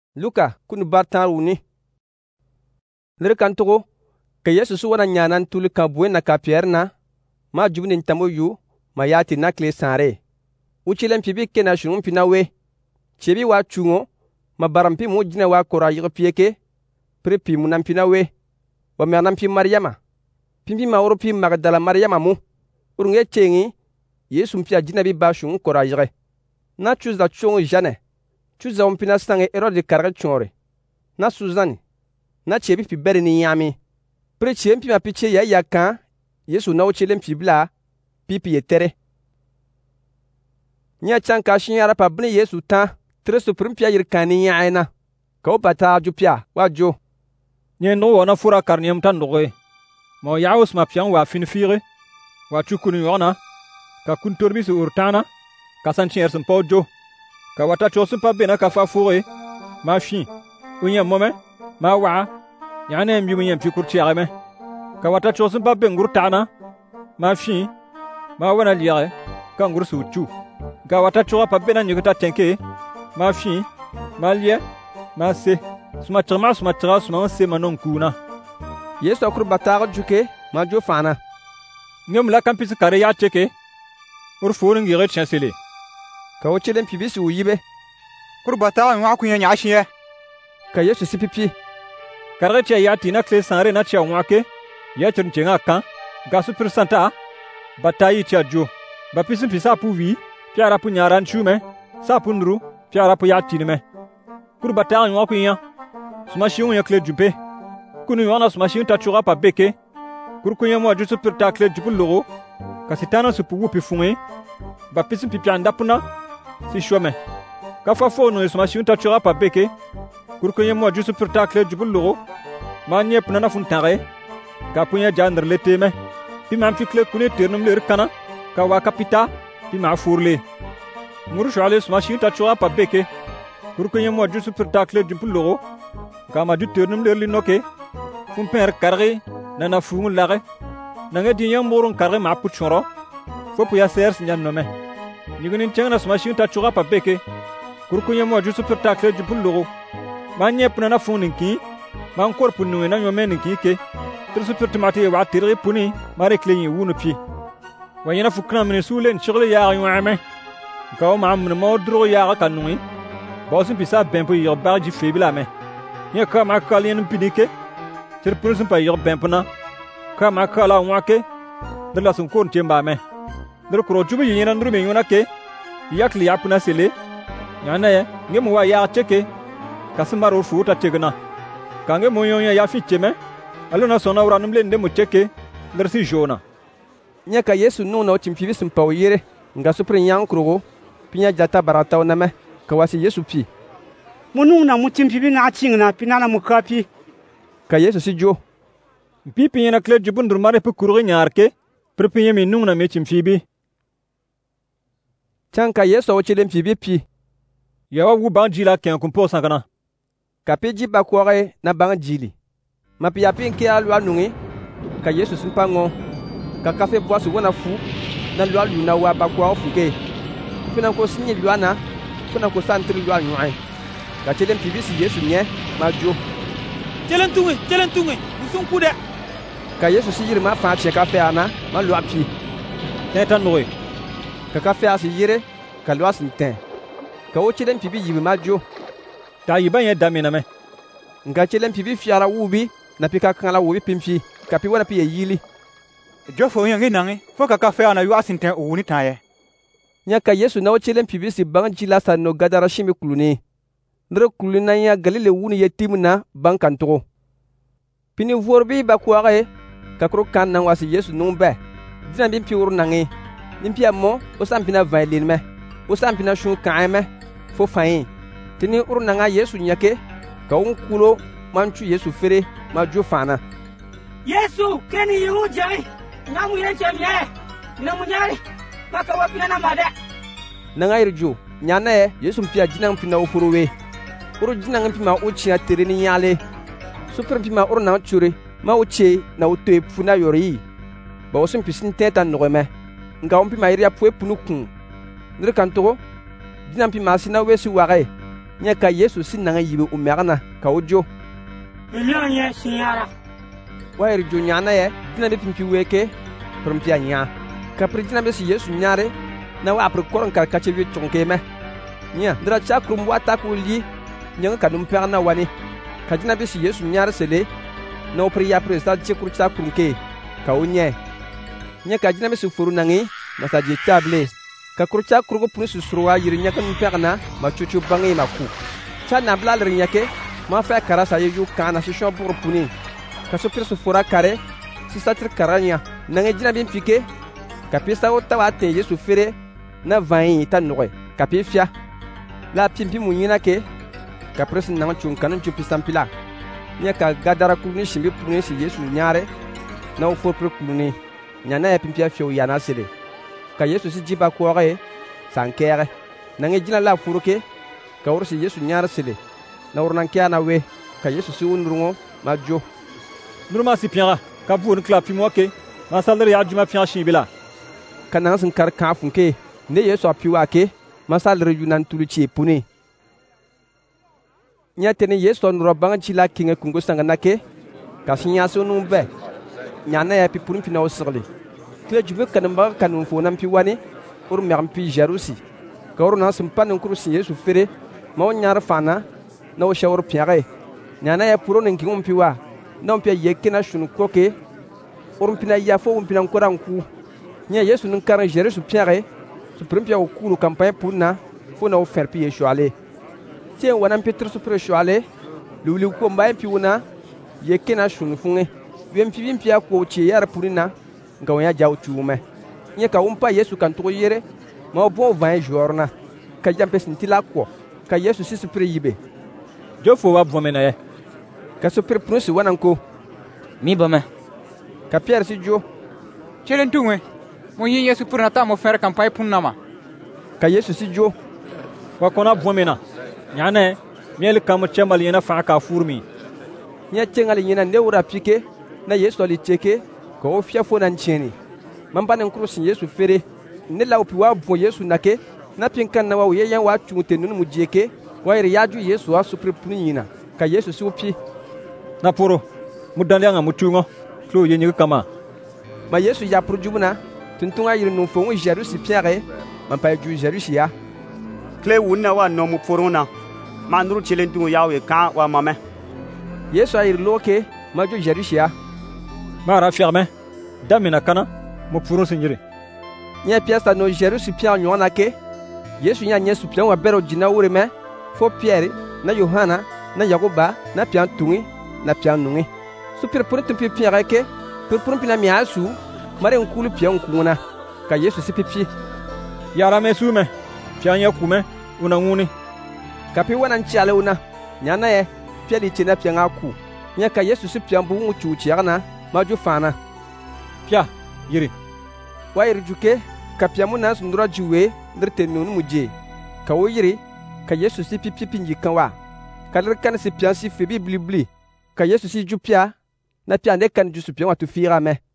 Luka kunu bartan wuni. Nir kan togo ka Yesu su wana nyanan tuli kan buwe na ka Pierre na ma jubni tamo yu ma yati na kle sare. Uchilen pibi kena shunum pina we. Chebi wa chungo ma barampi mo jina wa kora yig pieke prepi munam pina we. Wa mernam pi Maryama. Pimpi ma woro pi Magdala Maryama mu. Urunge chengi Yesu mpia jina bi ba shung kora yige. Na chuzda chongo jane. Chuza umpina sange Herode karga chore. Na Suzani. Na chebi pi beri ni yami. Pre chempi ma piche ya yakan. Yesu na uchelem pi bla. Pipi yetere. Nya chanka shinyara pa bni Yesu ta. Tresu primpia yirkani ya aina. Ka upata jupia wajo. Nye no wana fura karniyam tan doge. Mo yaus ma pian wa finfire. Wa chukunu yona. Ka kunturbi su urtana. Ka sanchin ersun pojo. Ka wata chosun pa bena ka fa fure. Ma fi. Unya mome. Ma wa. Yana mbi munyam pi kurti arame. Ka wata chosun pa ben gurtana. Ma fi. Ma wana liare. Ka ngur su chu. Ka wata chowa pa bena nyuta tenke. Ma fi. Ma lie. Ma se. Suma tra suma se manon kuna. Yesu akur bataga juke ma jo fana. Ngem la kampisi kare ya cheke. Ur furin gire chansele. Ka ochelen pibisi uyibe. Kur bataga ngwa kunya nyashiye. Ka Yesu sipipi. Kare che ya tina kle sanre na chia ngwake. Ya chenga kan. Ga super santa. Batayi chia jo. Ba pisin pisa puvi. Piara pu nyaran chume. Sa punru. Piara pu ya tinime. Kur bataga ngwa kunya. Suma shiun ya kle jupe. Kunu yona suma shiun ta chura pa beke. Kur kunya mo ju super ta kle jupu logo. Kasitana su pugu pi funge. Ba pisin pipi andapuna. Si shome. Ka fa fo no suma shiun ta chura pa beke. Kur kunya mo ju super ta kle jupu logo. Ma nye puna na funtare. Ka punya jandr leteme. Pi mam fi kle kune ternum le kana. Ka wa kapita. Pi ma furle. Nguru shale suma shiun ta chura pa beke. Kur kunya mo ju super ta kle jupu logo. Kama du ternum le linoke. Fum per karre. Nana fungu lare. Nanga di yang morong karre ma puchoro. Fopu ya sers nyan nome. Nigunin chang na smashin ta chura pa beke. Kurkunya mo ju super takle ju pullogo. Manye puna na funinki. Man korpu nu na nyome ninki ke. Tur super tomate wa tirre puni mare kleyi wunu pi. Wanyana fukna min sulen chirle ya yame. Ka ma mun mo dro ya kanui. Bosin pisa bempo yo barji febila me. Nya ka ma kalien pinike. Tir pulsun pa yo bempona. Ka ma kala wake. De la sun kon temba me. Der kro jubi yina ndru me yona ke. Yakli yapuna sele. Yana ye ngemu wa ya cheke. Kasmaro futa tegna. Kange moyonya ya ficheme. Alona sona ura numle ndemu cheke. Der si jona. Nya ka Yesu nuna ochimpibi sumpaw yere. Nga suprin yang krugo. Pinya jata barataw na me. Ka wasi Yesu pi. Munung na mutimpibi nga chingna pinana mukapi. Ka Yesu si jo. Pipi yana kle jubun durmare pu kurge nyarke. Pipi yemi nung na mechim fibi. Chanka Yesu ochelen fibi pi. Yawa wu bang jila ken kumpo sankana. Kapi ji bakware na bang jili. Mapi ya pinke alwa nungi. Ka Yesu simpango. Ka kafe boasu wana fu. Na lwa luna wa bakwa fuke. Fina ko sinye lwa na. Fina ko santri lwa nyuai. Ka chelen fibi si Yesu nye ma jo. Jelen tunge, musun kuda. Ka Yesu si yiri ma fa che kafe ana ma lwa pi. Tetan noy. Ka kafe asi yire ka lwa sinten. Ka o chelen pibi yibi ma jo. Ta yiban ye damina me. Nga chelen pibi fiara wubi na pika kala wubi pimfi. Ka pi wana pi ye yili. Jo fo yangi nangi. Fo ka kafe ana yu asinten uuni taye. Nya ka Yesu na o chelen pibi si bang jila sa no gadara shimi kuluni. Ndre kuluna ya Galile wuni yetimuna bankantogo. Pini vorbi bakware kakro kan nang wasi Yesu numbe. Dina bimpi ur nangi. Nimpi ammo o sampina vailin me. O sampina shun kaime fo fayin. Tini ur nanga Yesu nyake ka un kulo manchu Yesu fere ma jo fana. Yesu keni yungu jai. Ngamu yene chemye. Namu nyari. Maka wapina na made. Nanga irjo. Nyana Yesu mpia jinang pina ufuruwe. Uru jinang mpima uchi na tereni nyale. Super mpima uru na chure. Ma uche na utoe puna yori. Ba osun pisin teta nogeme. Nga mpima iri apwe punu kun. Nire kantogo. Jinang mpima sina wesi ware. Nya ka Yesu si nanga yibe o merna ka o jo. Minya sinyara. Wa iri jo nyana ye dina be pimpi weke prumpia nya. Ka pridina be si Yesu nyare na wa apre koron ka kachewe chonke me. Nya ndra cha krum wata ko li nyanga ka dum perna wani. Ka dina be si Yesu nyare sele na o priya presta che kurcha krunke ka o nye. Nya ka dina be si furu nangi na sa je table. Ka kurcha krugo punisu surwa yiri nyaka dum perna ma chuchu bangi ma ku. Cha na bla le nyake ma fa karasa yeju kana si shon pour puni. Ka so pirsu fura kare si satir karanya nangi dina bin pike ka pisa o tawa te Yesu fere na vain ta noy ka pifia la pimpi munyina ke ka presi na chun kanun chu pisampila nya ka gadara kulni shimbi puni si Yesu nyare na o for kulni nya na ya pimpia fio ya na sele ka Yesu si jiba ko re sankere nangi jina la furuke ka ursi Yesu nyare sele na urnan kya na we ka Yesu si unrungo ma jo nurma si piara ka buon klapi mo ke ma salre ya juma pian shibila kana sin kar ka funke ne Yesu apiwa ke masalre yunan tuluchi puni nya tene Yesu on robanga chila kinga kungo sanga nake ka sinya sunu be nya na ya pi puni pina osirli kle jube kanamba kanun fo nan pi wani ur mer pi jarusi ka ur na simpan kuru si Yesu fere ma on nyar fana na o shawur piare nya na ya puro nen kingum piwa non pi yekena shunu koke ur pina ya fo um pina koranku nya Yesu nun karan jere su piare su primpia o kulu campagne punna fo na o fer pi Yesu ale tien wana Peter su pre ale lulu ko mbay pi wona yekena shunu funge wem pi pia ko che yar punina nga wanya jaw chume nya ka umpa Yesu kan to yere ma bo 20 journa ka jampe sintila ko ka Yesu si su pre yibe jo fo wa bomena ye ka su pre prusi wana ko mi bama ka Pierre si jo chelen tungwe mo yi Yesu pour na ta mo faire campagne pour nama ka Yesu si jo wa kona bomena nyane miel kam chemal yena fa ka furmi nya chengali yena ne wura pike na Yesu ali cheke ko o fia fo nan cheni mamba nan krusin Yesu fere ne la opi wa bo Yesu nake na pinkan na wa yeyan wa tumute nun mu jeke wa ire yaju Yesu a supre punina ka Yesu si opi na poro mudande nga mutungo klo yenyi kama ma Yesu ya projubuna tuntunga yiri nun fo Jerusi Pierre man pa ju Jerusi ya kle wunna wa no mu porona mandru chilentu yawe ka wa mame Yesu ayir loke ma ju Jerusi ya mara ferme damina kana mo puron sinyire nya piasta no Jerusi Pierre nyona ke Yesu nya nya su Pierre wa bero jina wure me fo Pierre na Yohana na Yakoba na Pierre tungi na Pierre nungi su Pierre ke pour pina miasu mare nkulu Pierre nkuna ka Yesu si pipi yara me sume pianya kume una nguni kapi wana nchale una nyana ye Pierre li chena Pierre aku nya ka Yesu si Pierre bu ngu chuchiana maju fana pia yiri wa yiri juke ka Pierre muna sundura juwe ndrte nonu muje ka wo yiri ka Yesu si pipi pinji kanwa ka lerkan si Pierre si febi blibli ka Yesu si jupia na Pierre ne kan ju su Pierre wa tu fira me